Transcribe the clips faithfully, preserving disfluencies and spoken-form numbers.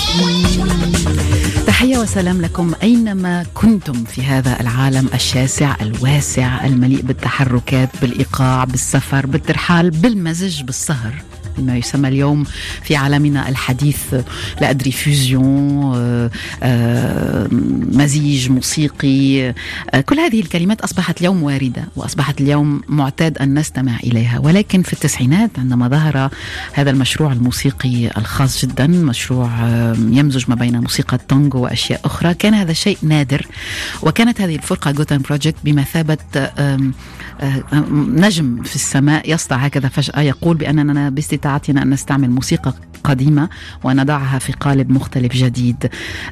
تحية وسلام لكم أينما كنتم في هذا العالم الشاسع الواسع المليء بالتحركات، بالإيقاع، بالسفر، بالترحال، بالمزج، بالسهر، ما يسمى اليوم في عالمنا الحديث لا أدري فيوزيون، مزيج موسيقي. كل هذه الكلمات أصبحت اليوم واردة وأصبحت اليوم معتاد أن نستمع إليها، ولكن في التسعينات عندما ظهر هذا المشروع الموسيقي الخاص جدا، مشروع يمزج ما بين موسيقى التانغو وأشياء أخرى، كان هذا الشيء نادر. وكانت هذه الفرقة غوتن بروجكت بمثابة نجم في السماء يسطع هكذا فجأة يقول بأننا باستطاعتنا أن نستعمل موسيقى قديمة ونضعها في قالب مختلف جديد.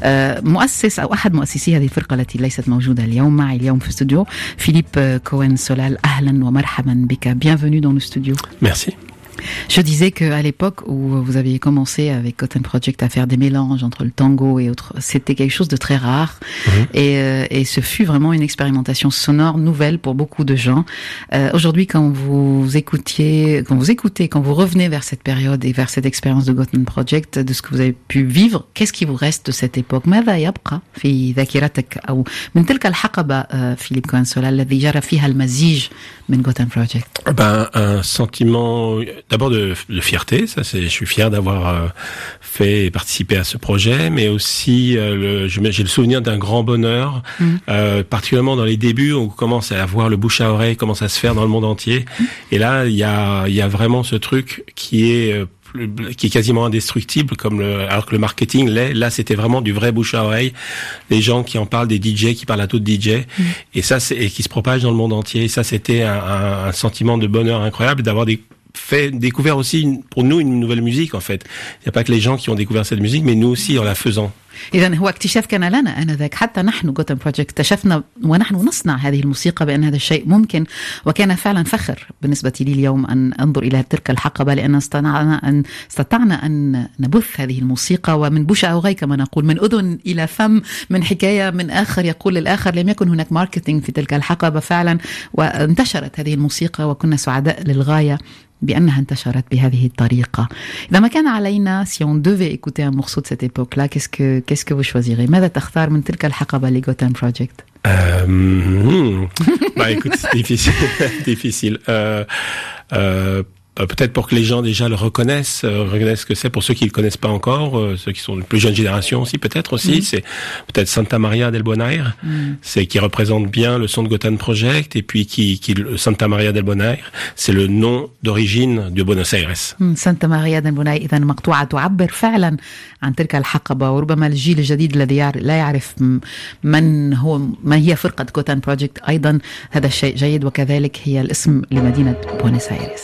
مؤسس أو أحد مؤسسي هذه الفرقة التي ليست موجودة اليوم معي اليوم في الاستوديو، فيليب كوين سولال. أهلا ومرحبا بك. Bienvenue dans le studio. Merci. Je disais qu'à l'époque où vous aviez commencé avec Goten Project à faire des mélanges entre le tango et autres, c'était quelque chose de très rare. Mm-hmm. Et, euh, et ce fut vraiment une expérimentation sonore nouvelle pour beaucoup de gens. Euh, aujourd'hui, quand vous écoutiez, quand vous écoutez, quand vous revenez vers cette période et vers cette expérience de Goten Project, de ce que vous avez pu vivre, qu'est-ce qui vous reste de cette époque? ماذا يبقى في ذاكرتك أو من تلك الحقبة فيليب كوين سولال الذي جرى فيها المزيج من Goten Project? Ben, un sentiment d'abord de, de fierté, ça c'est, je suis fier d'avoir euh, fait et participé à ce projet, mais aussi euh, le, je, j'ai le souvenir d'un grand bonheur, mmh. euh, particulièrement dans les débuts où on commence à avoir le bouche à oreille, commence à se faire dans le monde entier, mmh. et là il y a, il y a vraiment ce truc qui est euh, qui est quasiment indestructible, comme le, alors que le marketing l'est. Là, c'était vraiment du vrai bouche à oreille. Les gens qui en parlent, des D J qui parlent à d'autres D J, mmh. et ça, c'est, et qui se propagent dans le monde entier. Et ça, c'était un, un, un sentiment de bonheur incroyable d'avoir des fait découvert aussi une, pour nous une nouvelle musique en fait. Il n'y a pas que les gens qui ont découvert cette musique, mais nous aussi en la faisant. إذن هو اكتشاف كان لنا آنذاك، حتى نحن غوتن بروجكت اكتشفنا ونحن نصنع هذه الموسيقى بأن هذا الشيء ممكن، وكان فعلا فخر بالنسبة لي اليوم أن أنظر إلى تلك الحقبة، لأن استطعنا أن استطعنا أن نبث هذه الموسيقى ومن بوش أوغاي كما نقول، من أذن إلى فم، من حكاية من آخر يقول للآخر. لم يكن هناك ماركتينج في تلك الحقبة فعلا، وانتشرت هذه الموسيقى وكنا سعداء للغاية بأنها انتشرت بهذه الطريقة. إذا ما كان علينا, si on devait écouter un morceau de cette époque-là, qu'est-ce que, qu'est-ce que vous choisirez? ماذا تختار من تلك الحقبة لغوتن بروجكت؟ Euh, hmm. Bah écoute, c'est difficile, difficile. Euh, euh, peut-être pour que les gens déjà le reconnaissent, euh, reconnaissent ce que c'est. Pour ceux qui le connaissent pas encore, euh, ceux qui sont de plus jeune génération aussi, peut-être aussi, mm. c'est peut-être Santa Maria del Bonaire, mm. c'est qui représente bien le son de Goten Project, et puis qui, qui Santa Maria del Bonaire, c'est le nom d'origine de Buenos Aires. mm. Santa Maria del Bonaire إذا مقطوعة تعبر فعلا عن تلك الحقبة، وربما الجيل الجديد الذي لا يعرف من هو ما هي فرقة Goten Project أيضا هذا الشيء جيد، وكذلك هي الاسم لمدينة بوينوس آيرس.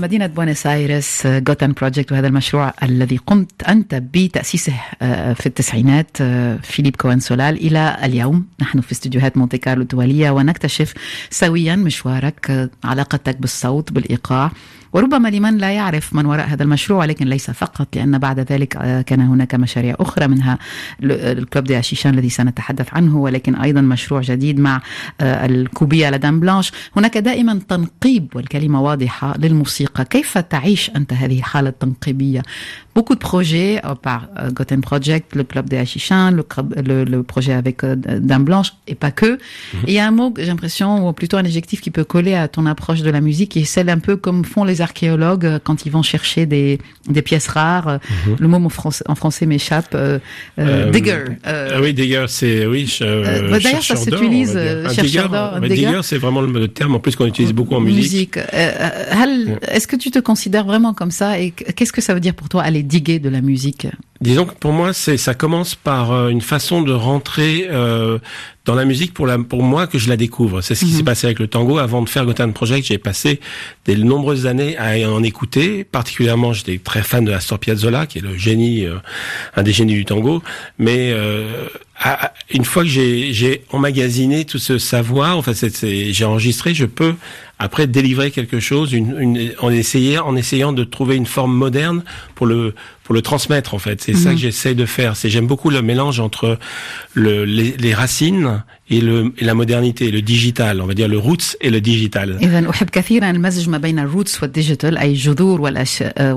مدينة بوينس آيرس غوتان بروجكت، وهذا المشروع الذي قمت أنت بتأسيسه في التسعينات فيليب كوين سولال إلى اليوم. نحن في استديوهات مونتي كارلو الدولية ونكتشف سويا مشوارك، علاقتك بالصوت بالإيقاع، وربما لمن لا يعرف من وراء هذا المشروع، ولكن ليس فقط، لأن بعد ذلك كان هناك مشاريع أخرى منها الكلوب دي أشيشان الذي سنتحدث عنه، ولكن أيضا مشروع جديد مع الكوبية لا دام بلانش. هناك دائما تنقيب، والكلمة واضحة، للموسيقى. كيف تعيش أنت هذه الحالة التنقيبية؟ Beaucoup de projets euh, par euh, Goten Project, le club des Hachichin, le, le, le projet avec euh, Dame Blanche, et pas que. Mm-hmm. Et il y a un mot, j'ai l'impression, ou plutôt un adjectif qui peut coller à ton approche de la musique, et celle un peu comme font les archéologues quand ils vont chercher des, des pièces rares. Mm-hmm. Le mot en français, en français m'échappe. Euh, euh, euh, digger. Euh, ah oui, digger, c'est, oui, ch- euh, bah, d'ailleurs, ça s'utilise, chercheur d'or. Digger, digger, c'est vraiment le terme, en plus, qu'on utilise beaucoup en musique. musique. Euh, hal, est-ce que tu te considères vraiment comme ça, et qu'est-ce que ça veut dire pour toi aller diguer de la musique? Disons que pour moi, c'est, ça commence par euh, une façon de rentrer euh, dans la musique pour la, pour moi que je la découvre. C'est ce qui mm-hmm. s'est passé avec le tango. Avant de faire Gotan Project, j'ai passé de nombreuses années à en écouter. Particulièrement, j'étais très fan de Astor Piazzolla, qui est le génie, euh, un des génies du tango. Mais euh, à, une fois que j'ai, j'ai emmagasiné tout ce savoir, enfin, c'est, c'est, j'ai enregistré, je peux après délivrer quelque chose, une, une, en essayant, en essayant de trouver une forme moderne pour le, pour le transmettre, en fait. C'est mmh. ça que j'essaie de faire. C'est, j'aime beaucoup le mélange entre le, les, les racines et, le, et la modernité, le digital, on va dire le roots et le digital. إذن أحب كثيرا المزج ما بين الروتس والديجيتال، أي الجذور والأشياء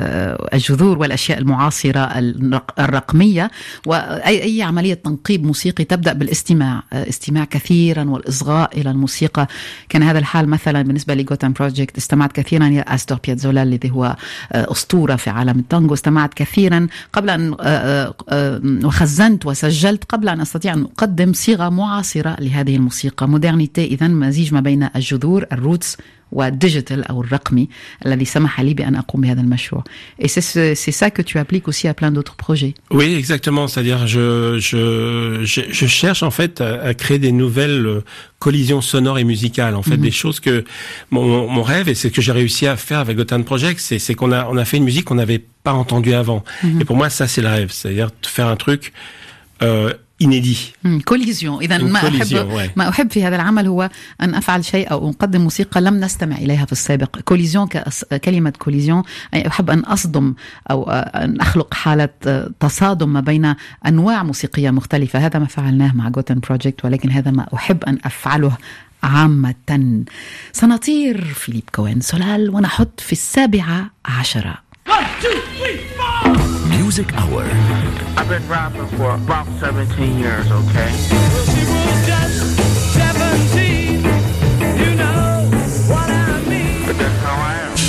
والجذور والأشياء المعاصرة الرقمية، وأي أي عملية تنقيب موسيقي تبدأ بالاستماع، استماع كثيرا والإصغاء إلى الموسيقى. كان هذا الحال مثلا بالنسبة لغوتان بروجكت. استمعت كثيرا إلى أستور بياتزولا الذي هو أسطورة في عالم التانغو. استمعت كثيرا قبل أن وخزنت وسجلت قبل أن أستطيع أن أقدم صيغة معاصرة لهذه الموسيقى، مودرنيتي. إذن مزيج ما بين الجذور الروتس والديجيتال أو الرقمي الذي سمح لي بأن أقوم بهذا المشروع. Et c'est, c'est, c'est ça que tu appliques aussi à plein d'autres projets. Oui, exactement. C'est-à-dire, je, je, je, je cherche en fait à, à créer des nouvelles collisions sonores et musicales. En fait, mm-hmm. des choses que mon, mon rêve, et c'est ce que j'ai réussi à faire avec Gotan Project, c'est, c'est qu'on a, on a fait une musique qu'on n'avait pas entendue avant. Mm-hmm. Et pour moi, ça, c'est le rêve. C'est-à-dire faire un truc euh, inédit. كوليزيون. إذا ما أحب ما أحب في هذا العمل هو أن أفعل شيء أو أقدم موسيقى لم نستمع إليها في السابق. كوليزيون، كلمة كوليزيون، أي أحب أن أصدم أو أن أخلق حالة تصادم ما بين أنواع موسيقية مختلفة. هذا ما فعلناه مع غوتان بروجكت، ولكن هذا ما أحب أن أفعله عامة. سنطير فيليب كوين سولال ونحط في السابعة عشرة. Music Hour. I've been rapping for about seventeen years, okay? Well, she was just seventeen, you know what I mean. But that's how I am.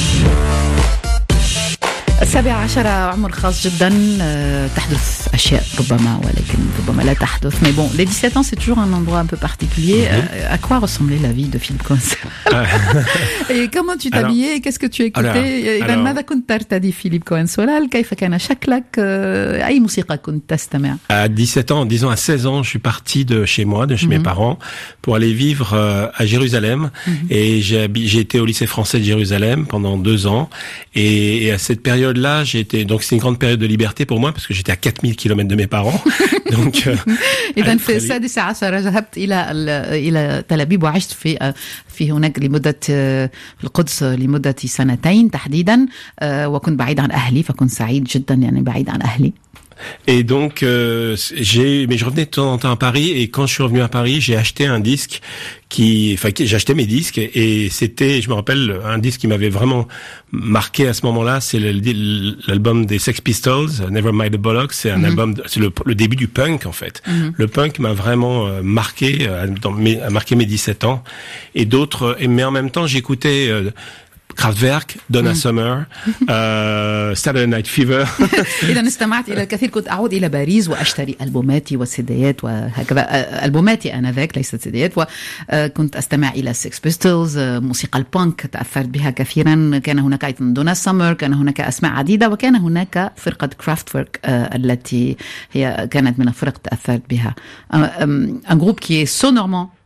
السابعة عشرة عمر خاص جدا. تحدث أشياء ربما، ولكن ربما لا تحدث. Mais bon, les dix-sept ans, c'est toujours un endroit un peu particulier. Mm-hmm. À quoi ressemblait la vie de Philippe Cohen Solal? Et comment tu t'habillais? Alors, qu'est-ce que tu écoutais? إذا ماذا كنت ترتدي فيليب كوين سولال؟ كيف كان شكلك؟ أي موسيقى كنت تستمع؟ À dix-sept ans, disons à seize ans, je suis parti de chez moi, de chez mm-hmm. mes parents, pour aller vivre à Jérusalem. Mm-hmm. Et j'ai, j'ai été au lycée français de Jérusalem pendant deux ans. Et, et à cette période là, j'ai été, donc c'est une grande période de liberté pour moi parce que j'étais à quatre mille kilomètres de mes parents. Donc إذا في السادسة عشر ذهبت إلى إلى تل أبيب وعشت في في هناك لمدة في القدس لمدة سنتين تحديدا، وكنت بعيد عن أهلي، فكنت سعيد جدا يعني بعيد عن أهلي. Et donc euh, j'ai, mais je revenais de temps en temps à Paris, et quand je suis revenu à Paris, j'ai acheté un disque qui, enfin, j'ai acheté mes disques, et c'était, je me rappelle, un disque qui m'avait vraiment marqué à ce moment-là, c'est le, l'album des Sex Pistols, Never Mind the Bollocks. C'est un mm-hmm. album, c'est le, le début du punk en fait. Mm-hmm. Le punk m'a vraiment euh, marqué, euh, dans mes, a marqué mes dix-sept ans, et d'autres, et, mais en même temps j'écoutais euh, Kraftwerk, Donna Summer, uh, Saturday Night Fever. إذا استمعت إلى الكثير. كنت أعود إلى باريس وأشتري ألبوماتي وسيديات وهكذا. ألبوماتي آنذاك ليست سيديات. وكنت أستمع إلى سيكس بيستلز، موسيقى البانك تأثرت بها كثيرا. كان هناك أيضا دونا سمر، كان هناك أسماء عديدة، وكان هناك فرقة كرافتورك التي هي كانت من الفرق تأثرت بها. Un groupe qui est sonorement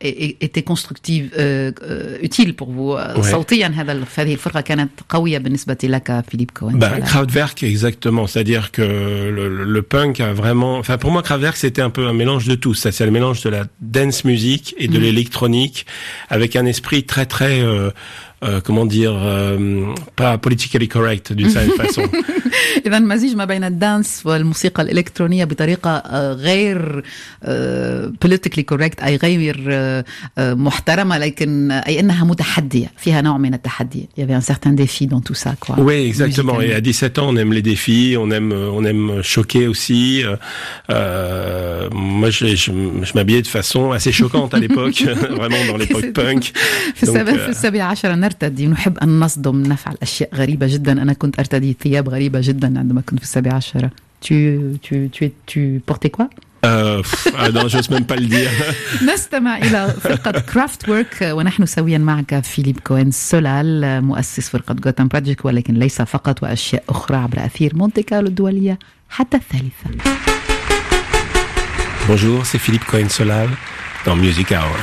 était constructive, euh, euh, utile pour vous. Ouais. صوتيا هذا هذه الفرقة كانت قوية بالنسبة لك فيليب كوين. Bah, Kraftwerk, exactement. C'est-à-dire que le, le, le punk a vraiment, enfin, pour moi, Kraftwerk, c'était un peu un mélange de tout. Ça, c'est le mélange de la dance music et de mmh. l'électronique avec un esprit très, très, euh, euh, comment dire, euh, pas politically correct d'une certaine façon. إذا مزيج ما بين الدانس والموسيقى الإلكترونية بطريقة غير politically correct، أي غير محترمة، لكن أي أنها متحدية، فيها نوع من التحدي. Il y avait un certain défi dans tout ça, quoi. Oui, exactement. Et à dix-sept ans, on aime les défis, on aime, on aime choquer aussi. Euh, moi, je, je, je m'habillais de façon assez choquante à l'époque, vraiment dans l'époque punk. في السابع في السابع عشر نرتدي، نحب أن نصدم، نفعل أشياء غريبة جدا. أنا كنت أرتدي ثياب غريبة جدا عندما كنت في السابع عشر. Tu, tu, tu, tu portais quoi? Euh, pff, ah non, j'ose même pas le dire. نستمع إلى فرقة كرافتورك ونحن سويا معك فيليب كوين سولال، مؤسس فرقة غوتام بروجيكت، ولكن ليس فقط، وأشياء أخرى عبر أثير مونتي كارلو الدولية حتى الثالثة. Bonjour, c'est Philippe Cohen-Solal dans Music Hour.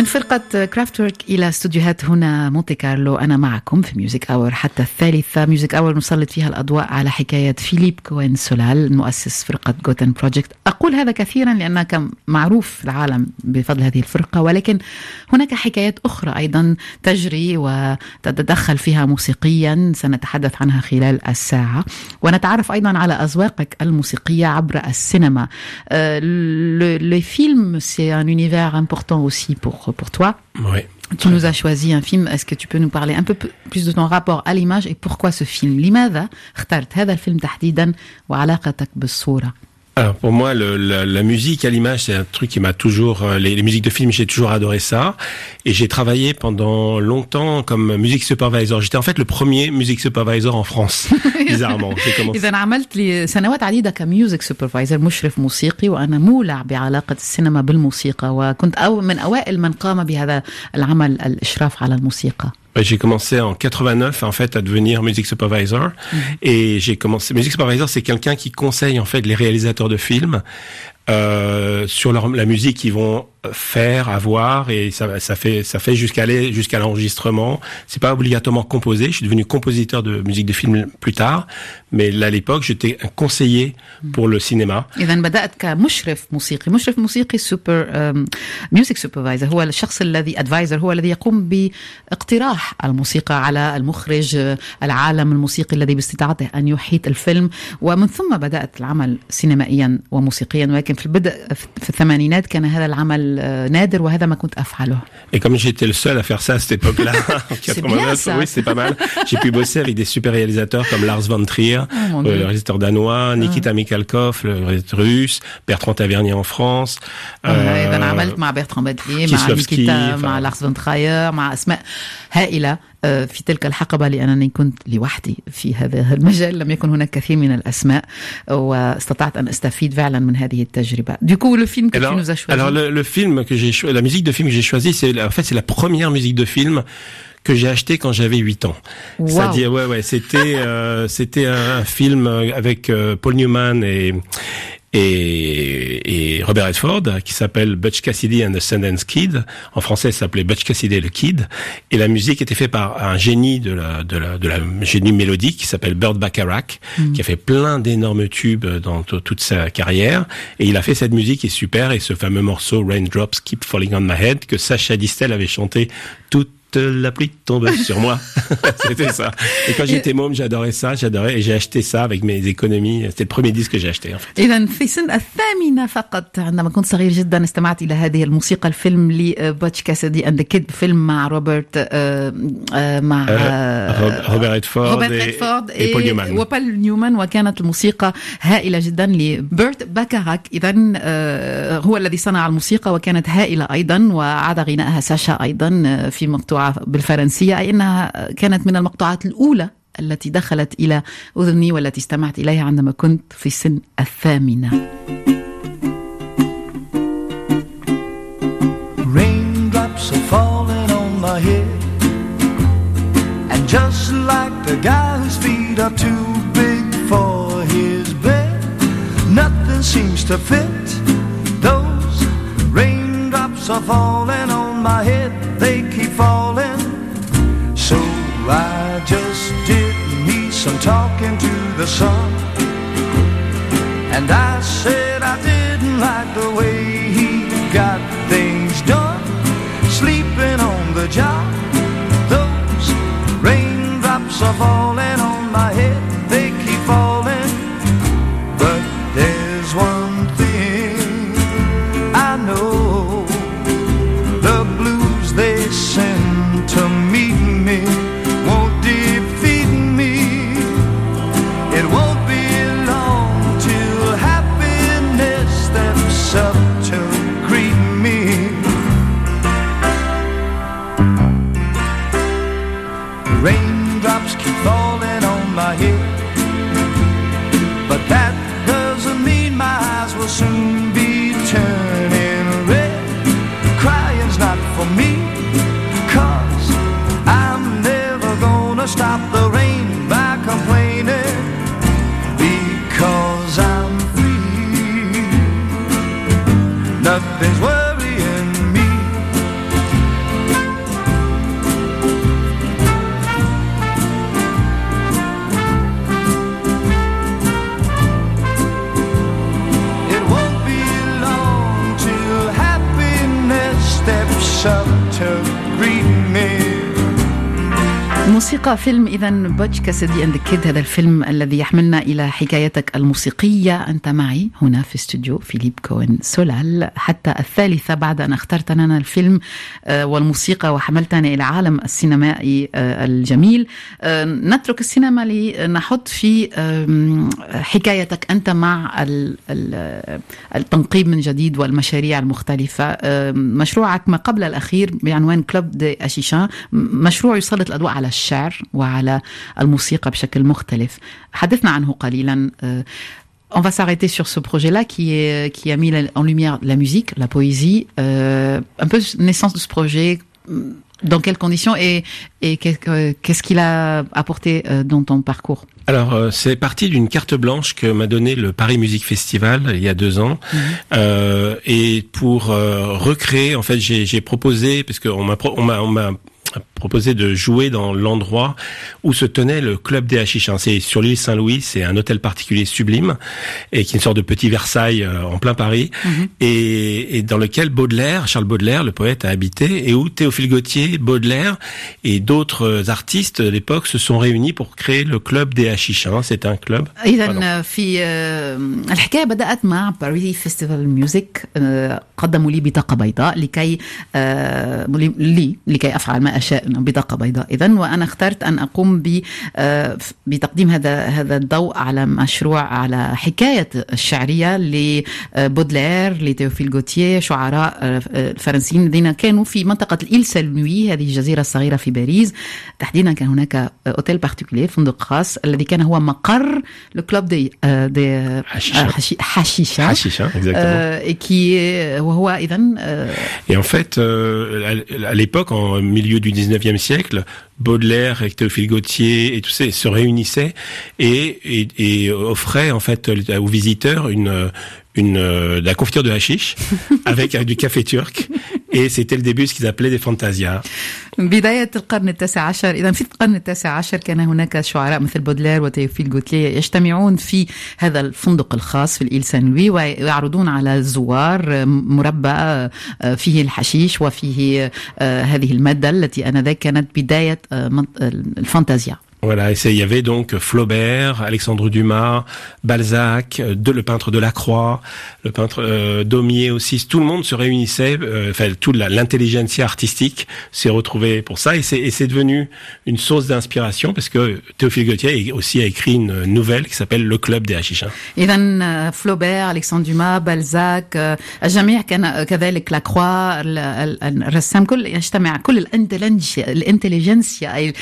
من فرقة كرافتورك إلى استوديوهات هنا مونتي كارلو، أنا معكم في ميوزك أور حتى الثالثة. ميوزك أور نسلط فيها الأضواء على حكاية فيليب كوين سولال مؤسس فرقة غوتن بروجكت. أقول هذا كثيرا لأنها معروف في العالم بفضل هذه الفرقة، ولكن هناك حكايات أخرى أيضا تجري وتتدخل فيها موسيقيا سنتحدث عنها خلال الساعة، ونتعرف أيضا على أذواقك الموسيقية عبر السينما. Le film, c'est un univers important aussi pour, pour toi. Oui. Tu nous as choisi un film. Est-ce que tu peux nous parler un peu plus de ton rapport à l'image et pourquoi ce film? لماذا اخترت هذا الفيلم تحديدا وعلاقتك بالصورة؟ Alors pour moi, le, la, la musique à l'image, c'est un truc qui m'a toujours... Les, les musiques de film, j'ai toujours adoré ça. Et j'ai travaillé pendant longtemps comme music supervisor. J'étais en fait le premier music supervisor en France, bizarrement. J'ai commencé... إذا عملت لي سنوات عديدة كميوزك سوبرفايزر، مشرف موسيقي، وأنا مولع بعلاقة السينما بالموسيقى، وكنت أو من أوائل من قام بهذا العمل، الإشراف على الموسيقى. J'ai commencé en quatre-vingt-neuf en fait à devenir music supervisor mmh. et j'ai commencé. Music supervisor, c'est quelqu'un qui conseille en fait les réalisateurs de films euh, sur leur, la musique qu'ils vont faire, avoir, et ça, ça fait, ça fait jusqu'à aller jusqu'à l'enregistrement. C'est pas obligatoirement composé. Je suis devenu compositeur de musique de film plus tard, mais là, à l'époque, j'étais un conseiller pour le cinéma. إذا بدأت كمشرف موسيقي، مشرف موسيقي سوبر ميوزك سوبرفايزر، هو الشخص الذي ادفايزر، هو الذي يقوم باقتراح الموسيقى على المخرج، العالم الموسيقي الذي باستطاعته أن يحيط الفيلم، ومن ثم بدأت العمل سينمائيا وموسيقيا. ولكن في البدء في الثمانينات كان هذا العمل نادر وهذا ما كنت أفعله. Et comme j'étais le seul à faire ça à cette époque-là, en quatre-vingt-neuf, oui, c'est pas mal. J'ai pu bosser avec des super réalisateurs comme Lars von Trier, oh, le réalisateur danois, Nikita ah. Mikhalkov, le réalisateur russe, Bertrand Tavernier en France. إذا euh, عملت مع برتران باتلي، مع نيكيتا، مع لارس فون تراير، مع أسماء هائلة في تلك الحقبة، لأنني كنت لوحدي في هذا المجال، لم يكن هناك كثير من الأسماء، واستطعت أن أستفيد فعلا من هذه التجربة. Du coup, le film que alors, tu nous as choisi. Alors le, le film que j'ai choisi, la musique de film que j'ai choisi, c'est en fait c'est la première musique de film que j'ai acheté quand j'avais huit ans. Wow. C'est-à-dire, ouais, ouais, c'était, euh, c'était un film avec euh, Paul Newman et, et, et Robert Redford qui s'appelle Butch Cassidy and the Sundance Kid. En français, ça s'appelait Butch Cassidy et le Kid. Et la musique était faite par un génie de la, de la, de la génie mélodique qui s'appelle Burt Bacharach, mm. qui a fait plein d'énormes tubes dans t- toute sa carrière. Et il a fait cette musique qui est super, et ce fameux morceau Raindrops Keep Falling on My Head que Sacha Distel avait chanté toute la pluie tombe sur moi. C'était ça. Et quand j'étais môme, j'adorais ça, j'adorais, et j'ai acheté ça avec mes économies. C'était le premier disque que j'ai acheté, en fait. إذن في سن الثامنة فقط، عندما كنت صغير جدا، استمعت إلى هذه الموسيقى. الفيلم لباتش كاسيدي اند ذا كيد، فيلم مع روبرت مع روبرت ريدفورد et Paul Newman وبول نيومان، وكانت الموسيقى هائلة جدا لبرت باكاراك. إذن هو الذي صنع الموسيقى، وكانت هائلة أيضا، وعاد غناءها ساشا أيضا في مقطوعة بالفرنسية، أي أنها كانت من المقطوعات الأولى التي دخلت إلى أذني والتي استمعت إليها عندما كنت في سن الثامنة. Raindrops are falling on my head, and just like the guy whose feet are too big for his bed, nothing seems to fit. Those raindrops are falling on my head, they keep falling. So I just did me some talking to the sun, and I said I didn't like the way he got things done, sleeping on the job. Those raindrops are falling on my head, they keep falling. But there's one thing I know, the blues they send to meet me won't defeat me. It won't be long till happiness steps up to greet me. Raindrops keep falling on my head, but that doesn't mean my eyes will soon be turning red. Crying's not for me, 'cause I'm never gonna stop the rain by complaining, because I'm free. Nothing's worrying me. الموسيقى فيلم إذا بutch Cassidy and the Kid. هذا الفيلم الذي يحملنا إلى حكايتك الموسيقية. أنت معي هنا في استوديو فيليب كوين سولال حتى الثالثة بعد أن اخترت لنا الفيلم والموسيقى وحملتنا إلى عالم السينمائي الجميل. نترك السينما لنحط في حكايتك أنت مع التنقيب من جديد والمشاريع المختلفة. مشروعك ما قبل الأخير بعنوان كلوب دي أشيشان، مشروع يسلط الأضواء على الشعر وعلى الموسيقى بشكل مختلف. حدثنا عنه قليلا. On va s'arrêter sur ce projet-là qui est qui a mis en lumière la musique, la poésie, euh, un peu naissance de ce projet, dans quelles conditions et et qu'est-ce qu'il a apporté dans ton parcours? Alors, euh, c'est parti d'une carte blanche que m'a donné le Paris Music Festival il y a deux ans. Mmh. Euh, et pour euh, recréer, en fait, j'ai, j'ai proposé, parce qu'on m'a, on m'a, on m'a proposé de jouer dans l'endroit où se tenait le Club des Hachichin. C'est sur l'île Saint-Louis, c'est un hôtel particulier sublime et qui est une sorte de petit Versailles euh, en plein Paris, mmh. et, et dans lequel Baudelaire, Charles Baudelaire, le poète, a habité, et où Théophile Gautier, Baudelaire et d'autres artistes de l'époque se sont réunis pour créer le Club des Hachichin. C'est un club. إذن في الحكاية بدأت مع باريس فيستيفال ميوزك. قدموا لي بطاقة بيضاء لكي لي لكي أفعل ما أشاء، بطاقة بيضاء إذن، وأنا اخترت أن أقوم ب بتقديم هذا هذا الضوء على مشروع على حكاية الشعرية لبودلير، لتيوفيل غوتيه، شعراء الفرنسيين الذين كانوا في منطقة الإيل سالوي، هذه الجزيرة الصغيرة في باريس تحديدا. كان هناك أوتيل بارتيكولير، فندق خاص الذي كان هو مقر الكلوب دي دي حشيشة حشيشة exactement. qui وهو إذن. Et en fait, euh, à l'époque, en milieu du dix-neuvième siècle, Baudelaire et Théophile Gautier et tous ces se réunissaient et, et, et offraient en fait aux visiteurs une une de la confiture de hashish avec, avec du café turc, et c'était le début de ce qu'ils appelaient des fantasias. بداية القرن التاسع عشر. إذا في القرن التاسع عشر كان هناك شعراء مثل بودلير وتيوفيل غوتيه يجتمعون في هذا الفندق الخاص في الإيل سان لوي ويعرضون على الزوار مربى فيه الحشيش وفيه هذه المادة التي آنذاك كانت بداية الفانتازيا. Voilà, et il y avait donc Flaubert, Alexandre Dumas, Balzac, de, le peintre Delacroix, le peintre euh, Daumier aussi. Tout le monde se réunissait, euh, enfin toute la, l'intelligentsia artistique s'est retrouvée pour ça, et c'est, et c'est devenu une source d'inspiration parce que Théophile Gautier aussi a écrit une nouvelle qui s'appelle Le Club des Hachichin. إذن فلوبير، ألكسندر دوما، بالزاك، الجميع كان كذلك لاكروا، الرسام، كل يجتمع كل الانتليجنسيا الانتليجنسيا أي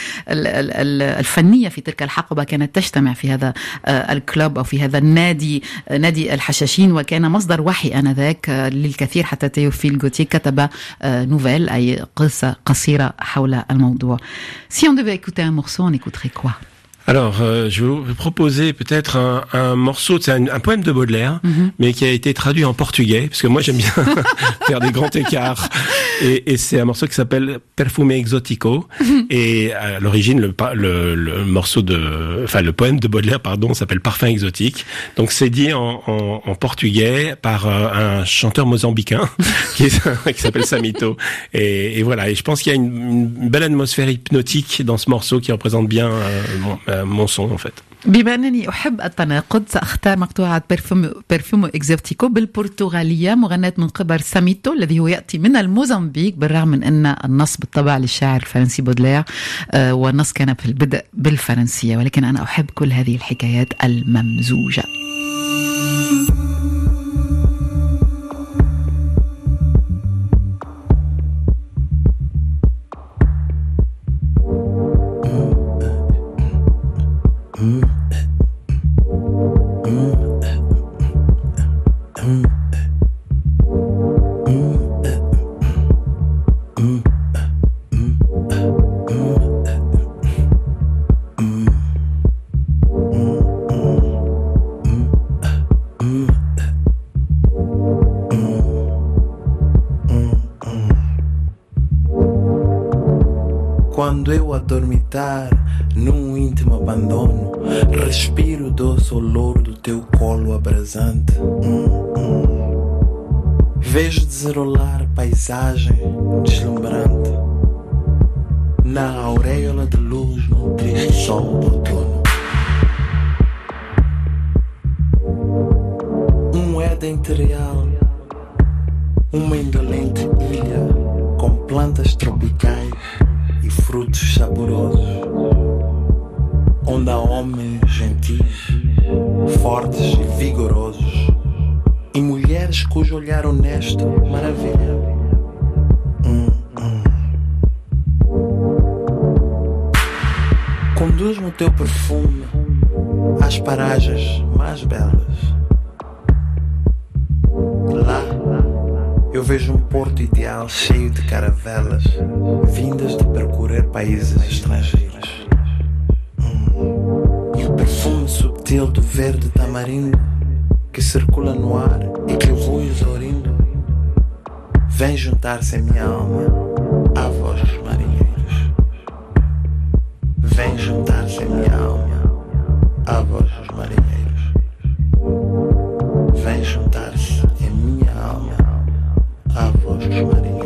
الفنية في تلك الحقبة كانت تجتمع في هذا الكلوب أو في هذا النادي، نادي الحشاشين، وكان مصدر وحي آنذاك للكثير. حتى تيوفيل غوتيه كتب نوفيل أي قصة قصيرة حول الموضوع. Si on devait écouter un morceau, on écouterait quoi? Alors, euh, je vais vous proposer peut-être un, un morceau, c'est un, un poème de Baudelaire, mm-hmm. mais qui a été traduit en portugais, parce que moi j'aime bien faire des grands écarts. Et, et c'est un morceau qui s'appelle Perfume Exotico. Mm-hmm. Et à l'origine, le, le, le morceau de, enfin le poème de Baudelaire, pardon, s'appelle Parfum exotique. Donc c'est dit en, en, en portugais par euh, un chanteur mozambicain qui, est, qui s'appelle Samito. Et, et voilà. Et je pense qu'il y a une, une belle atmosphère hypnotique dans ce morceau qui représente bien euh, mon, mon son en fait. بما أنني أحب التناقض سأختار مقطوعة برفيوم برفيوم إكزوتيكو بالبرتغالية مغناة من قبل ساميتو الذي هو يأتي من الموزمبيق، بالرغم من أن النص بالطبع للشاعر الفرنسي بودلير آه والنص كان في البدء بالفرنسية، ولكن أنا أحب كل هذه الحكايات الممزوجة. Quando eu adormitar num íntimo abandono, respiro o doce olor do teu colo abrasante. Hum, hum. Vejo desenrolar paisagem deslumbrante. na auréola de luz num triste sol de outono. Um Éden real, uma indolente ilha com plantas tropicais e frutos saborosos, onde há homens gentis, fortes e vigorosos, e mulheres cujo olhar honesto maravilha. Hum, hum. Conduz-me o teu perfume às paragens mais belas. Lá eu vejo um porto ideal cheio de caravelas vindas de percorrer países estrangeiros. Hum. E o perfume subtil do verde tamarindo que circula no ar e que eu vou exaurindo vem juntar-se em minha alma à voz dos marinheiros. Vem juntar-se em minha alma à voz dos marinheiros. Vem juntar-se em minha alma à voz dos marinheiros.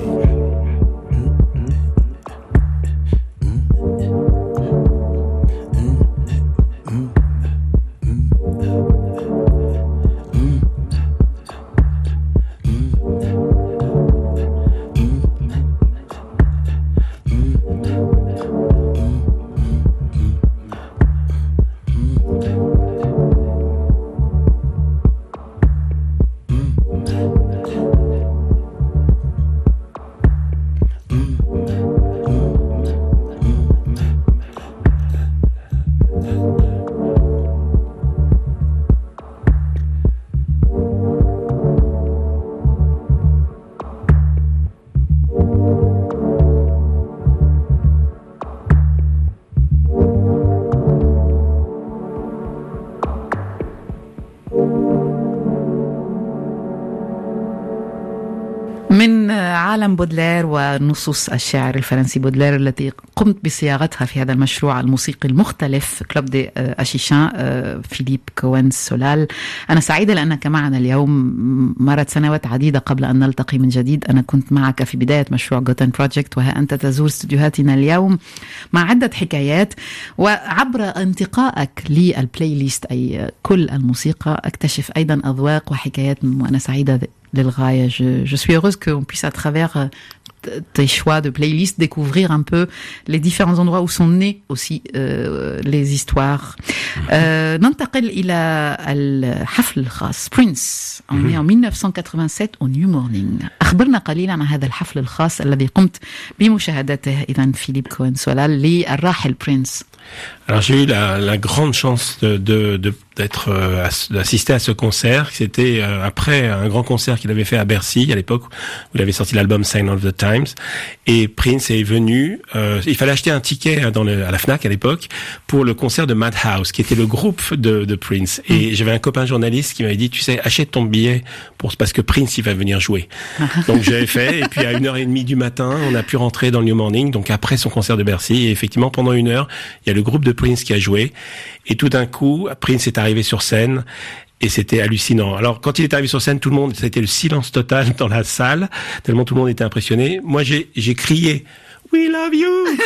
من عالم بودلير ونصوص الشاعر الفرنسي بودلير التي قمت بصياغتها في هذا المشروع الموسيقي المختلف كلوب دي أشيشان فيليب كوين سولال. أنا سعيدة لأنك معنا اليوم. مرت سنوات عديدة قبل أن نلتقي من جديد. أنا كنت معك في بداية مشروع غوتن بروجكت، وها أنت تزور استديوهاتنا اليوم مع عدة حكايات، وعبر انتقائك للبلاي ليست أي كل الموسيقى أكتشف أيضا أذواق وحكايات، وأنا سعيدة للغاية. Je, je suis heureuse qu'on puisse à travers tes choix de playlist découvrir un peu les différents endroits où sont nées aussi euh, les histoires. euh, ننتقل إلى الحفل الخاص برينس en mille neuf cent quatre-vingt-sept au New Morning. أخبرنا قليلا عن هذا الحفل الخاص الذي قمت بمشاهدته إذن فيليب كوين سولال للراحل برينس. Alors j'ai eu la, la grande chance de, de, de d'être euh, d'assister à ce concert. C'était euh, après un grand concert qu'il avait fait à Bercy à l'époque où il avait sorti l'album Sign of the Times, et Prince est venu. Euh, il fallait acheter un ticket dans le, à la Fnac à l'époque pour le concert de Madhouse, qui était le groupe de, de Prince. Et j'avais un copain journaliste qui m'avait dit, tu sais, achète ton billet pour parce que Prince il va venir jouer. Donc j'avais fait, et puis à une heure et demie du matin, on a pu rentrer dans le New Morning. Donc après son concert de Bercy, et effectivement pendant une heure, il y a le groupe de Prince qui a joué, et tout d'un coup Prince est arrivé sur scène et c'était hallucinant. Alors quand il est arrivé sur scène, tout le monde, c'était le silence total dans la salle, tellement tout le monde était impressionné. Moi j'ai j'ai crié We love you.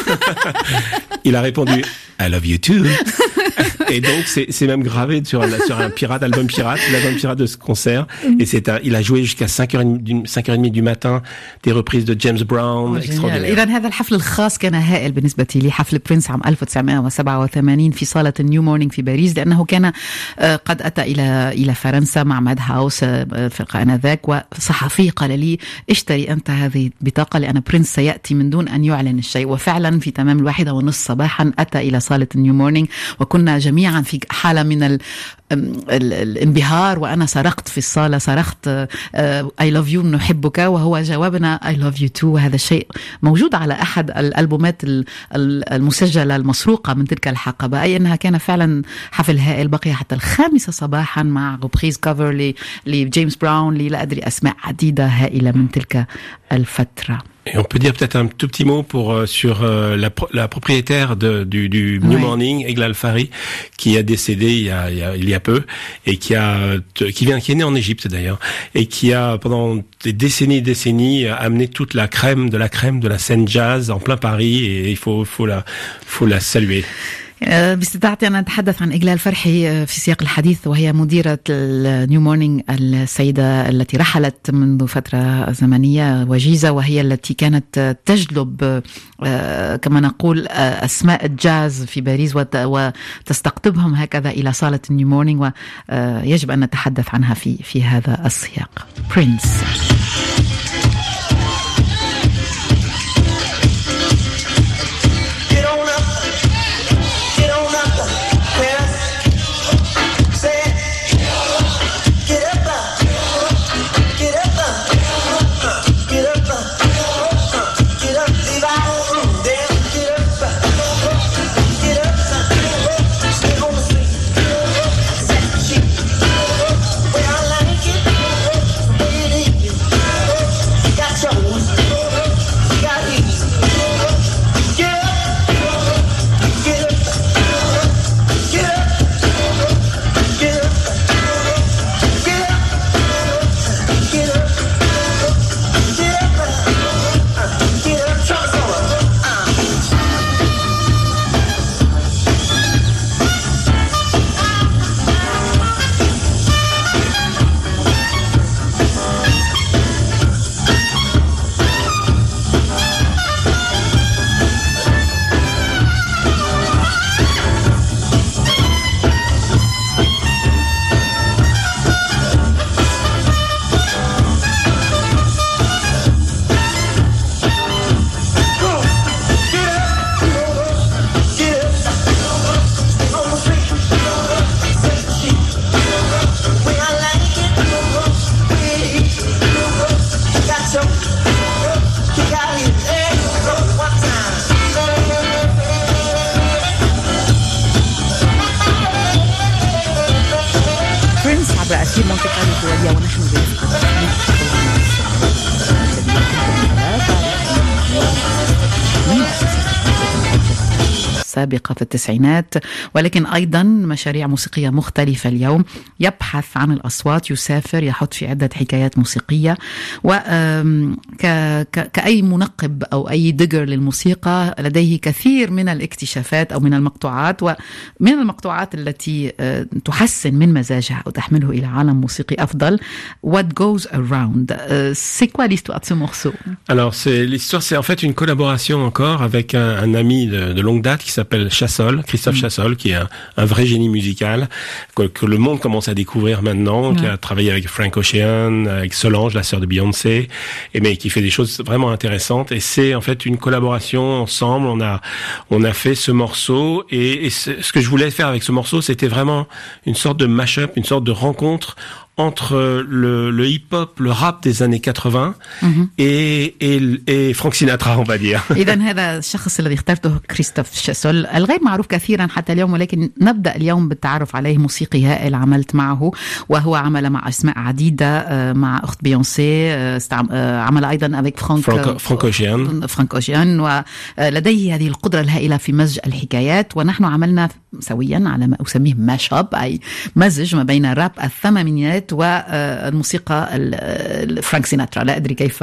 Il a répondu I love you too. Et donc c'est c'est même gravé sur un sur un pirate album pirate, l'album pirate de ce concert. Et c'est un, il a joué jusqu'à cinq heures trente du matin des reprises de James Brown. Extraordinaire. إذا هذا الحفل الخاص كان هائل بالنسبة لي، حفل برينس عام ألف وتسعمائة وسبعة وثمانين في صالة النيو مورنينج في باريس، لأنه كان قد أتى إلى إلى فرنسا مع ماد هاوس في آنذاك، وصحفي قال لي اشتري أنت هذه البطاقة لأن برينس سيأتي من دون أن يعلن الشيء. وفعلا في تمام الواحدة ونصف صباحا أتى إلى صالة النيو مورنينج، وكنا جميعا في حالة من ال ال الانبهار، وأنا صرخت في الصالة، صرخت I love you نحبك، وهو جوابنا I love you too. وهذا الشيء موجود على أحد الألبومات المسجلة المسروقة من تلك الحقبة، أي أنها كان فعلا حفل هائل. بقي حتى الخامسة صباحا مع غوبريز كفر لجيمس براون، لا أدري أسماء عديدة هائلة من تلك الفترة. Et on peut dire peut-être un tout petit mot pour euh, sur euh, la, pro- la propriétaire de, du, du New Oui. Morning, Egla Al-Fari, qui a décédé il y a, il y a, il y a peu, et qui a, qui vient, qui est né en Égypte d'ailleurs, et qui a pendant des décennies et décennies amené toute la crème de la crème de la scène jazz en plein Paris, et il faut, faut la, faut la saluer. باستطاعتي أن أتحدث عن إجلال فرحي في سياق الحديث، وهي مديرة النيو مورنينج، السيدة التي رحلت منذ فترة زمنية وجيزة، وهي التي كانت تجلب كما نقول أسماء الجاز في باريس وتستقطبهم هكذا إلى صالة النيو مورنينج، ويجب أن نتحدث عنها في في هذا السياق. برينس. أثير مونتي كارلو سوريا، ونحن سابقة في التسعينات، ولكن أيضا مشاريع موسيقية مختلفة اليوم. يبحث عن الأصوات، يسافر، يحط في عدة حكايات موسيقية، وكأي منقب أو أي ديجر للموسيقى لديه كثير من الاكتشافات أو من المقطوعات، ومن المقطوعات التي تحسن من مزاجها أو تحمله إلى عالم موسيقي أفضل. What goes around, c'est quoi l'histoire de ce morceau? Alors, c'est, l'histoire, c'est en fait une collaboration encore avec un, un ami de, de longue date qui s'appelle Chassol, Christophe mmh. Chassol, qui est un, un vrai génie musical, que, que le monde commence à découvrir maintenant, ouais. qui a travaillé avec Frank Ocean, avec Solange, la sœur de Beyoncé, et mais qui fait des choses vraiment intéressantes. Et c'est en fait une collaboration ensemble. On a, on a fait ce morceau, et, et ce que je voulais faire avec ce morceau, c'était vraiment une sorte de mash-up, une sorte de rencontre entre le, le hip-hop, le rap des années quatre-vingts mm-hmm. et, et, et Frank Sinatra, on va dire. إذا هذا الشخص الذي اخترته كريستوف شاسول الغير معروف كثيرا حتى اليوم، ولكن نبدأ اليوم بالتعرف عليه. موسيقي هائل عملت معه، وهو عمل مع أسماء عديدة، مع أخت بيونسي، عمل أيضا avec فرانك فرانك أوشيان فرانك أوشيان ولديه هذه القدرة الهائلة في مزج الحكايات. ونحن عملنا سويا على ما أسميه ماش اب، أي مزج ما بين الراب الثمانينات والموسيقى فرانك سيناترا. لا أدري كيف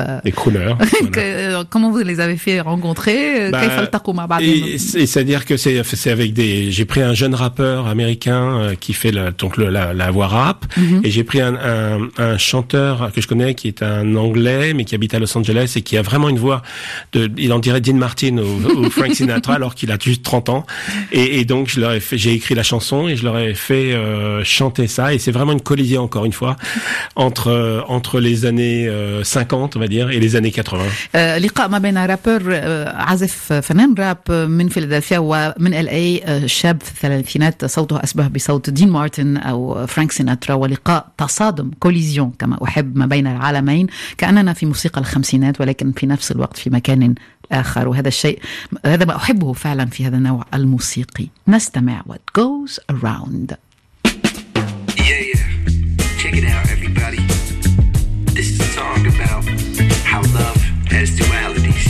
comment vous les avez fait rencontrer, bah, كيف التقوا مع بعض. Et, et c'est-à-dire que c'est, c'est avec des, j'ai pris un jeune rappeur américain euh, qui fait la, donc le, la, la voix rap, mm-hmm. et j'ai pris un, un, un chanteur que je connais qui est un anglais mais qui habite à Los Angeles et qui a vraiment une voix de, il en dirait Dean Martin ou, ou Frank Sinatra alors qu'il a juste trente ans. Et, et donc je leur ai fait, j'ai écrit la chanson et je leur ai fait euh, chanter ça, et c'est vraiment une collision encore une fois entre entre les années euh, cinquante on va dire et les années quatre-vingts. euh, لقاء ما بين رابر عازف فنان راب من فيلادلفيا ومن ال اي، شاب في الثلاثينات صوته أشبه بصوت دين مارتن أو فرانك سيناترا، ولقاء تصادم كوليزيون كما أحب ما بين العالمين، كأننا في موسيقى الخمسينات ولكن في نفس الوقت في مكان آخر. وهذا الشيء هذا ما أحبه فعلا في هذا النوع الموسيقي. نستمع What Goes Around. Yeah, yeah. Check it out, everybody. This is a song about how love has dualities.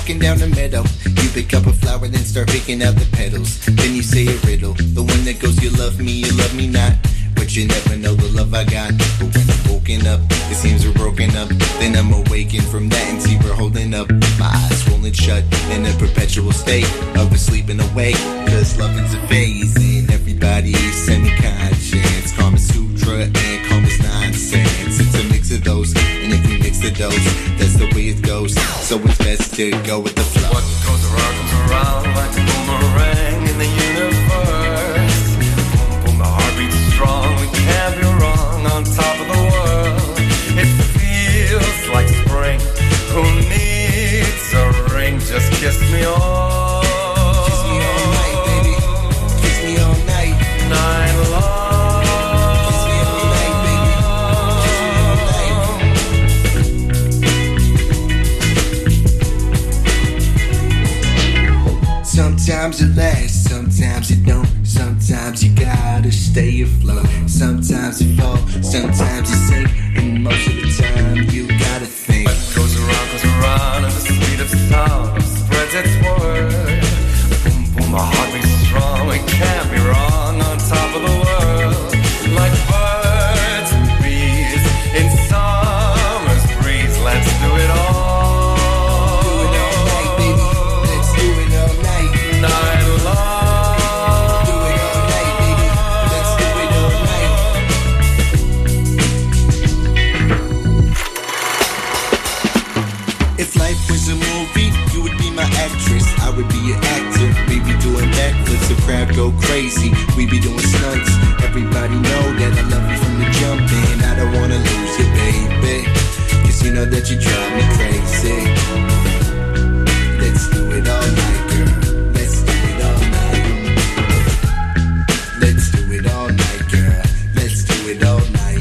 walking down the meadow. You pick up a flower, then start picking out the petals. Then you say a riddle, the one that goes, you love me, you love me not. But you never know the love I got. But when I'm woken up, it seems we're broken up. Then I'm awakened from that and see we're holding up. My eyes swollen shut in a perpetual state of a sleeping awake. Cause loving's a phase and everybody is semi-conscious. Karma Sutra and karma's nonsense. It's a mix of those, and if we mix the dose, that's the way it goes. So it's best to go with the flow. What goes around comes around like a boomerang in the universe. Boom, boom, the heart beats strong, we can't be wrong, on top of the world. It feels like spring. Who needs a ring? Just kiss me all. Kiss me all night, baby. Kiss me all night. Night long. Kiss me all night, baby. Kiss me all night. Sometimes it lasts, sometimes it don't. Sometimes you gotta stay afloat. Sometimes you fall, sometimes you sink. And most of the time you gotta think. What goes around goes around, and the speed of sound spreads its word. Boom, boom, my heart beats strong, it can't be wrong, on top of the world. Like birds and bees in summer's breeze, let's do it all. Do it all night, baby. Let's do it all night. Night long. Do it all night, baby. Let's do it all night. If life was a movie, you would be my actress. I would be an actor, baby doing backflips. The crowd go crazy, we be doing stunts. Everybody know that I love you from the jump, and I don't wanna lose you, baby. Cause you know that you drive me crazy. Let's do it all night, girl. Let's do it all night. Let's do it all night, girl. Let's do it all night.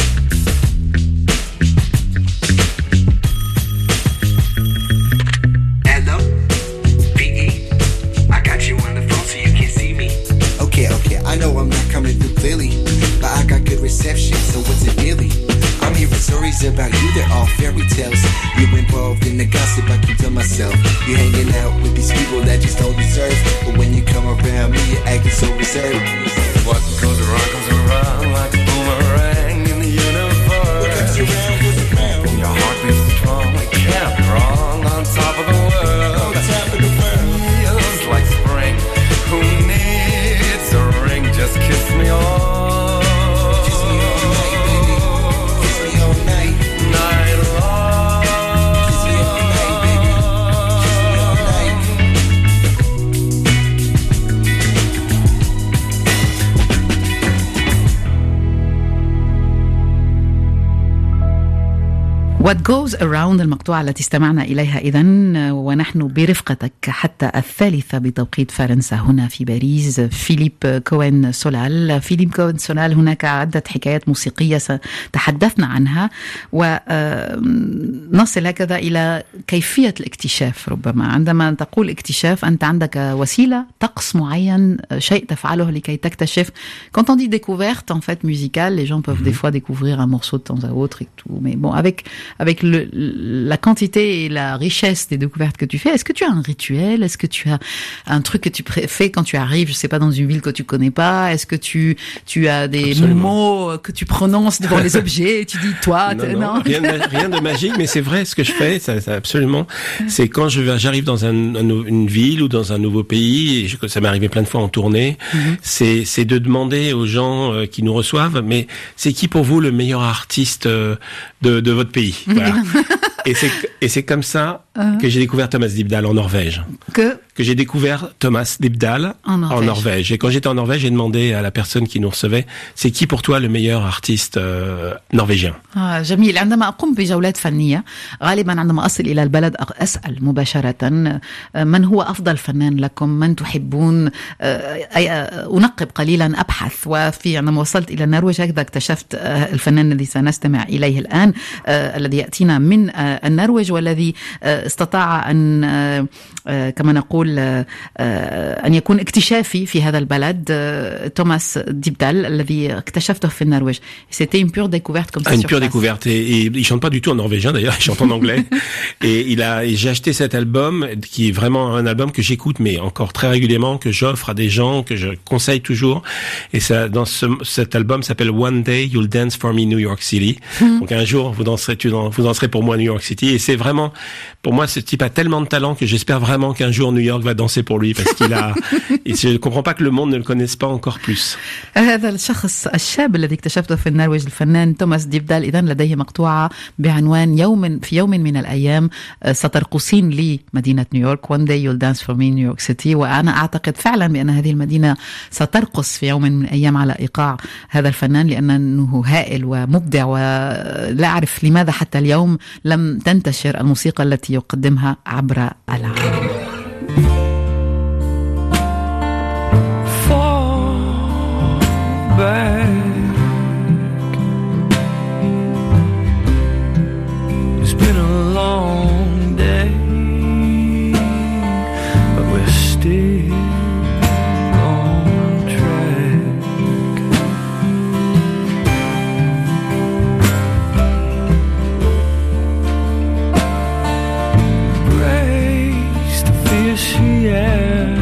Hello, P E. I got you on the phone so you can see me. Okay, okay, I know I'm not coming through clearly, but I got good reception, so what's it really? I'm hearing stories about you, they're all fairy tales. You're involved in the gossip, I keep to myself. You're hanging out with these people that just don't deserve. But when you come around me, you're acting so reserved. What goes around comes around like a boomerang in the universe. What comes around, goes around. Your heart beats strong, it can't be wrong, on top of the world. On top of the world. Feels like spring. Who needs a ring? Just kiss me all. Kiss me all night, baby. Kiss me all night. Night long. Kiss me all night, baby. Kiss me all night. What goes around المقطوعة التي استمعنا إليها إذن ونحن برفقتك حتى الثالثة بتوقيت فرنسا هنا في باريس. فيليب كوين سولال. فيليب كوين سولال هناك عدة حكايات موسيقية تحدثنا عنها ونصل هكذا إلى كيفية الاكتشاف. ربما عندما تقول اكتشاف أنت عندك وسيلة طقس معين شيء تفعله لكي تكتشف. Quand on dit découverte en fait musicale, les gens peuvent des fois découvrir un morceau de temps à autre et tout. Mais bon, avec avec le, la quantité et la richesse des découvertes que tu fais, est-ce que tu as un rituel? Est-ce que tu as un truc que tu fais quand tu arrives, je sais pas, dans une ville que tu connais pas? Est-ce que tu, tu as des Absolument. mots que tu prononces devant les objets et tu dis toi, non, non, non rien, de, rien de magique, mais c'est vrai, ce que je fais, ça, ça absolument, c'est quand je vais, j'arrive dans un, un, une ville ou dans un nouveau pays, et je, ça m'est arrivé plein de fois en tournée, mm-hmm. c'est, c'est de demander aux gens euh, qui nous reçoivent, mais c'est qui pour vous le meilleur artiste euh, de, de votre pays? Voilà. et c'est et c'est comme ça uh-huh. que j'ai découvert Thomas Dybdahl en Norvège. Que que j'ai découvert Thomas Dybdahl en Norvège. en Norvège. Et quand j'étais en Norvège, j'ai demandé à la personne qui nous recevait, c'est qui pour toi le meilleur artiste euh, norvégien? آه جميل. عندما أقوم بجولات فنية غالبا عندما أصل إلى البلد أسأل مباشرة من هو أفضل فنان لكم، من تحبون، أنقب قليلا، أبحث. وفي عندما وصلت إلى النرويج هكذا اكتشفت الفنان الذي سنستمع إليه الآن الذي يأتينا من النرويج والذي استطاع أن كما نقول أن يكون اكتشافي في هذا البلد. توماس ديبدال الذي اكتشفته في النرويج. C'était une pure découverte comme ça. Une sur pure place. découverte. Et, et il chante pas du tout en norvégien d'ailleurs, il chante en anglais. Et il a, et j'ai acheté cet album qui est vraiment un album que j'écoute mais encore très régulièrement, que j'offre à des gens, que je conseille toujours. Et ça, dans ce, cet album s'appelle One Day You'll Dance for Me New York City. Mm. Donc un jour vous danserez, tu vous danserez pour moi New York City. Et c'est vraiment, pour moi, ce type a tellement de talent que j'espère vraiment qu'un jour New York va danser pour lui parce qu'il a. Et je ne comprends pas que le monde ne le connaisse pas encore plus. هذا الشخص الشاب الذي اكتشفته في النرويج الفنان توماس ديبدال إذن لديه مقطوعة بعنوان يوم في يوم من الأيام سترقصين لي مدينة نيويورك. One day you'll dance for me New York City. وأنا أعتقد فعلا بأن هذه المدينة سترقص في يوم من الأيام على إيقاع هذا الفنان لأنه هائل ومبدع. ولا أعرف لماذا حتى اليوم لم تنتشر الموسيقى التي يقدمها عبر العالم. Back. It's been a long day, but we're still on track. Brace the fierce reality.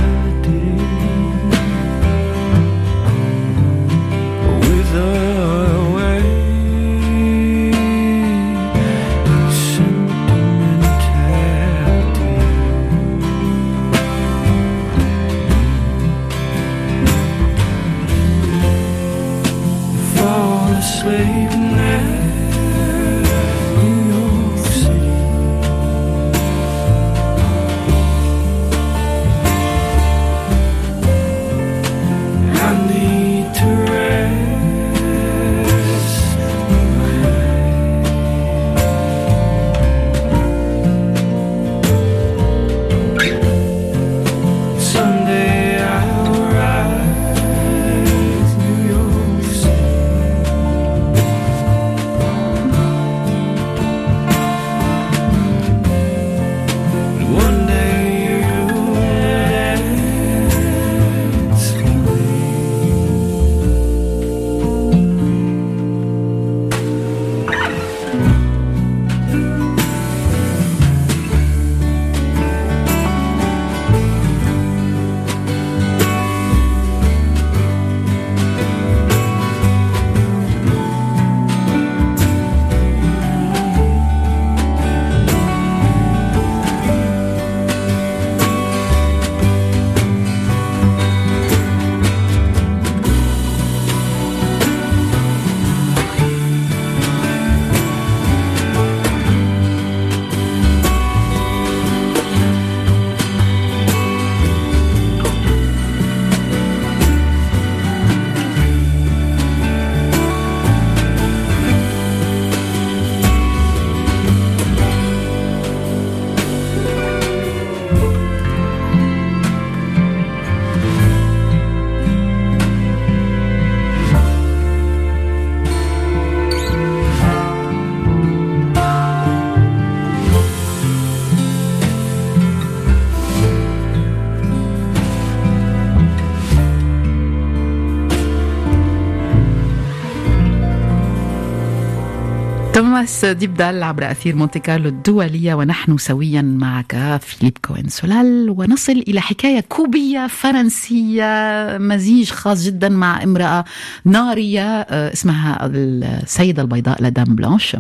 توماس ديبدال عبر أثير مونتي كارلو الدولية ونحن سويا معك فيليب كوين سولال. ونصل إلى حكاية كوبية فرنسية مزيج خاص جدا مع امرأة نارية اسمها السيدة البيضاء لادام بلانش.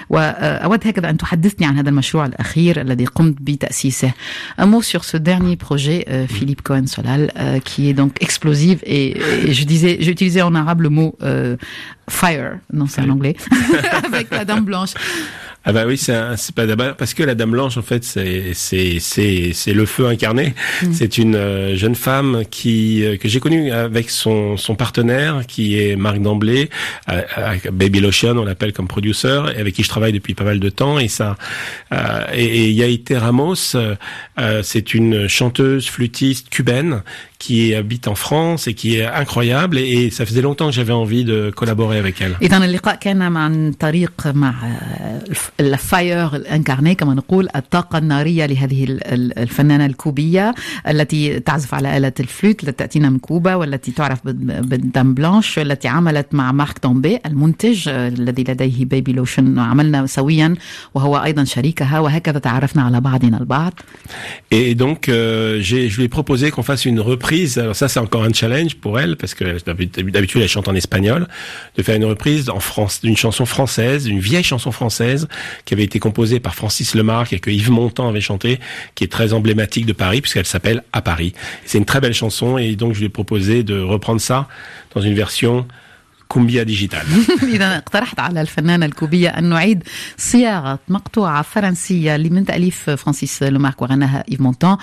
وأود هكذا أن تحدثني عن هذا المشروع الأخير الذي قمت بتأسيسه. Un mot sur ce dernier projet, euh, Philippe Cohen-Solal, euh, qui est donc explosif et, et je disais, j'ai utilisé en arabe le mot euh, fire, non c'est en anglais, avec la Dame Blanche. Ah bah oui, c'est, un, c'est pas d'abord parce que la Dame Blanche en fait c'est c'est c'est c'est le feu incarné. Mmh. C'est une euh, jeune femme qui euh, que j'ai connue avec son son partenaire qui est Marc Damblé, euh, Baby Lotion on l'appelle comme producer, et avec qui je travaille depuis pas mal de temps. Et ça euh, et, et Yaité Ramos, euh, c'est une chanteuse flûtiste cubaine qui habite en France et qui est incroyable, et, et ça faisait longtemps que j'avais envie de collaborer avec elle. إذن اللقاء كان عن طريق مع الفاير الانكارني كما نقول، الطاقة النارية لهذه الفنانة الكوبية التي تعزف على آلة الفلوت، التي تأتينا من كوبا والتي تعرف بالدام بلانش، التي عملت مع مارك تومبي المنتج الذي لديه بيبي لوشن، عملنا سويا وهو أيضا شريكها، وهكذا تعرفنا على بعضنا البعض. Et donc euh, j'ai, je lui ai proposé qu'on fasse une reprise. Alors ça c'est encore un challenge pour elle, parce que d'habitude elle chante en espagnol, de faire une reprise en France d'une chanson française, une vieille chanson française qui avait été composée par Francis Lemarque et que Yves Montand avait chanté, qui est très emblématique de Paris puisqu'elle s'appelle À Paris. C'est une très belle chanson, et donc je lui ai proposé de reprendre ça dans une version كومبيا ديجيتال. إذا اقترحت على الفنانة الكوبية أن نعيد صياغة مقطوعة فرنسية من تأليف فرانسيس لومارك وغناها إيف مونتان،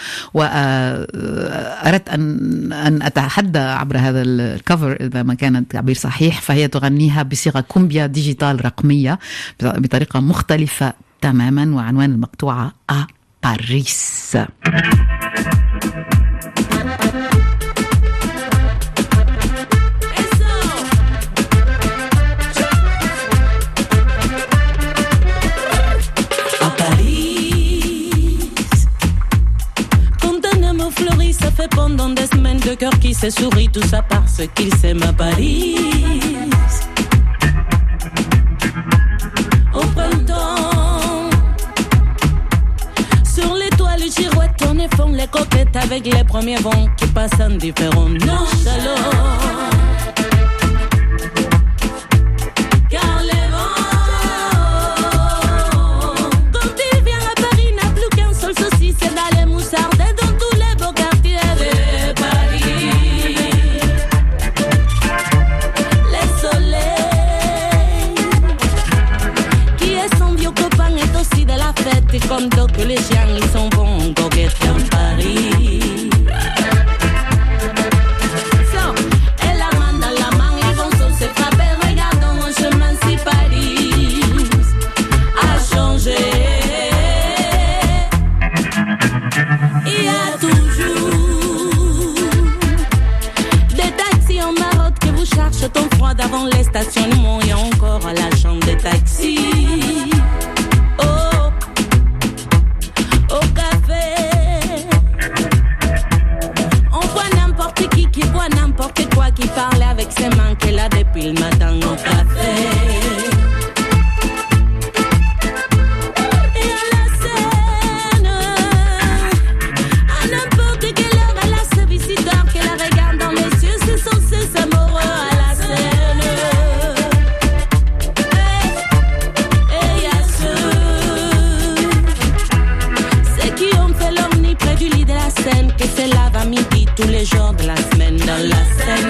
وأردت أن أن أتحدى عبر هذا الكفر إذا ما كان التعبير صحيح، فهي تغنيها بصيغة كومبيا ديجيتال رقمية بطريقة مختلفة تماما، وعنوان المقطوعة À Paris. Pendant des semaines de cœur qui se sourit, tout ça parce qu'il s'aime à Paris. Au printemps, sur les toits, les girouettes tournent et font les coquettes avec les premiers vents qui passent en différents nonchalants. Car les vents, quand il vient à Paris, n'a plus qu'un seul souci, c'est d'aller moussarder dans tous les beaux quartiers. Comme que les chiens ils sont bons coquettes en Paris. So, et la main dans la main ils vont tous se frapper. Regardons un chemin si Paris a changé. Il y a toujours des taxis en marotte qui vous cherchent ton froid avant les stationnements. Il y a encore à la chambre des taxis. N'importe quoi qui parle avec ses mains qu'elle a depuis le matin au café. Et à la scène, à n'importe quelle heure, elle a ce visiteur qui la regarde dans les yeux, c'est son ses amoureux à la scène. Et il y a ceux, ceux qui ont fait leur nid près du lit de la scène, qui se lavent à midi tous les jours de la semaine dans la scène.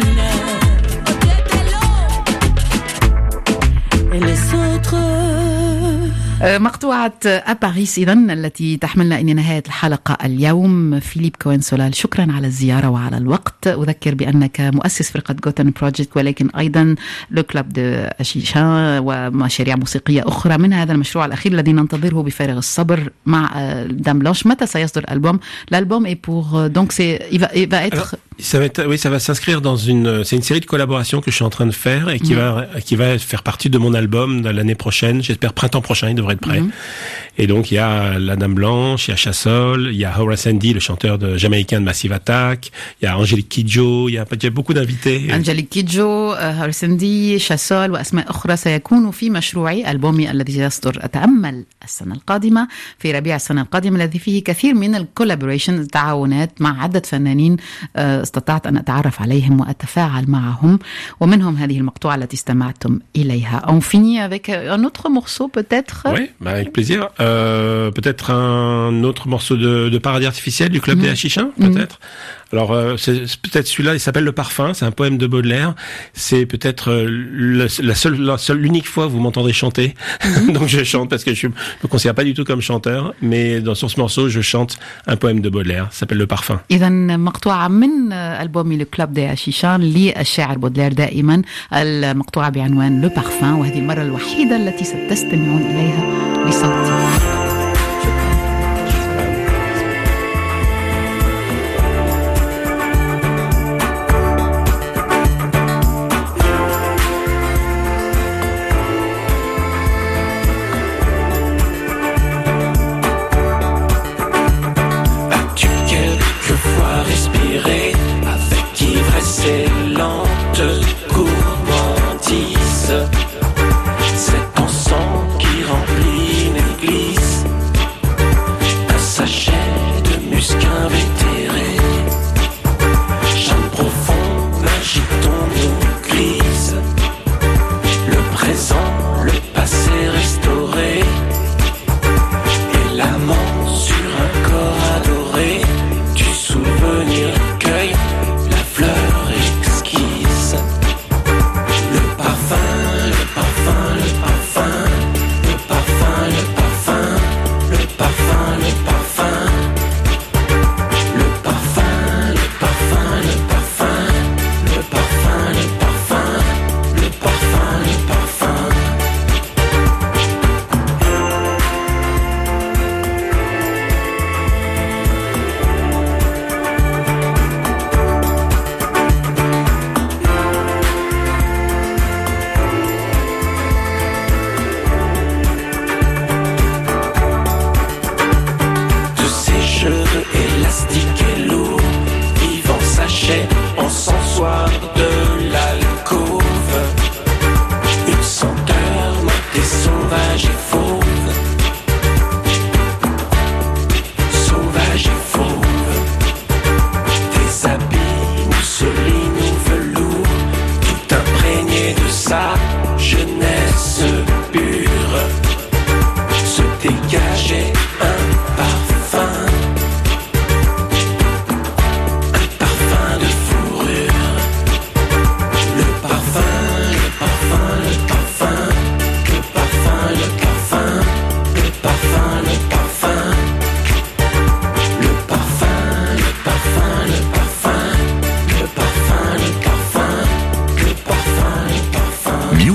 Et les autres مقطوعة أباريس إذن التي تحملنا إلى نهاية الحلقة اليوم. فيليب كوين سولال، شكرا على الزيارة وعلى الوقت. أذكر بأنك مؤسس فرقة غوتن بروجيكت، ولكن أيضا لو كلوب دو أشيشان ومشاريع موسيقية أخرى، من هذا المشروع الأخير الذي ننتظره بفارغ الصبر مع دام بلانش. متى سيصدر الألبوم؟ L'album est pour donc c'est il va il va être Alors, ça va être oui ça va s'inscrire dans une c'est une série de collaborations que je suis en train de faire et qui mmh. va qui va faire partie de mon album de l'année prochaine. J'espère printemps prochain, il devrait être prêt. Mmh. Et donc il y a la Dame Blanche, il y a Chassol, il y a Horace Andy, le chanteur de jamaïcain de Massive Attack, il y a Angélique Kidjo, il y a, il y a beaucoup d'invités. Angélique Kidjo, Horace Andy, Chassol وأسماء أخرى سيكونوا في مشروعي ألبومي الذي يصدر أتأمل السنة القادمة في ربيع السنة القادمة، الذي فيه كثير من الكولابوريشن التعاونات مع عدة فنانين استطعت أن أتعرف عليهم وأتفاعل معهم، ومنهم هذه المقطوعة التي استمعتم إليها. On finit avec un autre morceau peut-être. Oui, bah avec plaisir. Euh, peut-être un autre morceau de, de Paradis Artificiel du Club mmh. des Hachichins, peut-être. Mmh. Alors, euh, c'est, c'est peut-être celui-là, il s'appelle Le Parfum, c'est un poème de Baudelaire. C'est peut-être euh, le, la seule, la seule, l'unique fois où vous m'entendrez chanter. Mmh. Donc je chante parce que je ne me considère pas du tout comme chanteur, mais dans, sur ce morceau, je chante un poème de Baudelaire, ça s'appelle Le Parfum. إذن مقطوعة من ألبومي لو كلوب دي هاشيشان للشاعر بودلير دائما، المقطوعة بعنوان لو بارفان، وهذه المرة الوحيدة التي ستستمعون إليها بصوتي.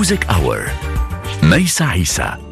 Music Hour. ميسة عيسى.